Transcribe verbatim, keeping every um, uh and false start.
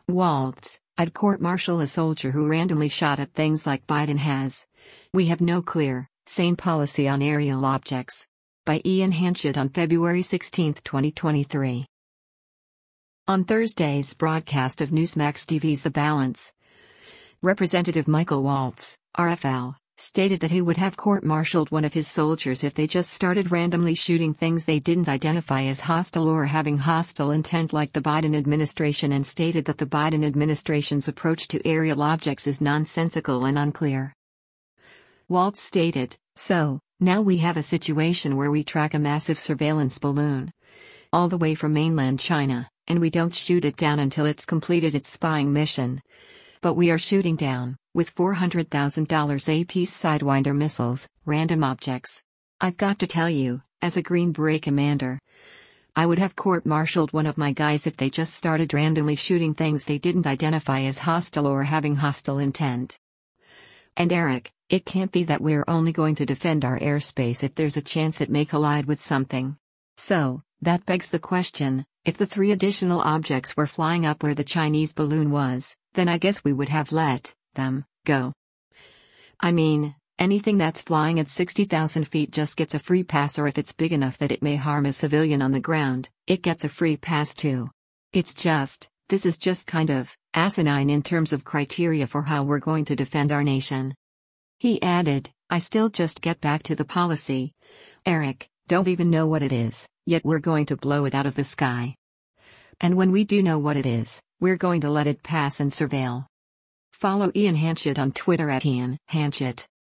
Waltz, I'd court-martial a soldier who randomly shot at things like Biden has. We have no clear, sane policy on aerial objects. By Ian Hanchett on February sixteenth, twenty twenty-three. On Thursday's broadcast of Newsmax T V's The Balance, Representative Michael Waltz, R F L, stated that he would have court-martialed one of his soldiers if they just started randomly shooting things they didn't identify as hostile or having hostile intent like the Biden administration, and stated that the Biden administration's approach to aerial objects is nonsensical and unclear. Waltz stated, "So, now we have a situation where we track a massive surveillance balloon all the way from mainland China, and we don't shoot it down until it's completed its spying mission. But we are shooting down, with four hundred thousand dollars apiece Sidewinder missiles, random objects. I've got to tell you, as a Green Beret commander, I would have court-martialed one of my guys if they just started randomly shooting things they didn't identify as hostile or having hostile intent. And Eric, it can't be that we're only going to defend our airspace if there's a chance it may collide with something. So, that begs the question, if the three additional objects were flying up where the Chinese balloon was, then I guess we would have let them go. I mean, anything that's flying at sixty thousand feet just gets a free pass, or if it's big enough that it may harm a civilian on the ground, it gets a free pass too. It's just, this is just kind of asinine in terms of criteria for how we're going to defend our nation." He added, "I still just get back to the policy. Eric, don't even know what it is, yet we're going to blow it out of the sky. And when we do know what it is, we're going to let it pass and surveil." Follow Ian Hanchett on Twitter at Ian Hanchett.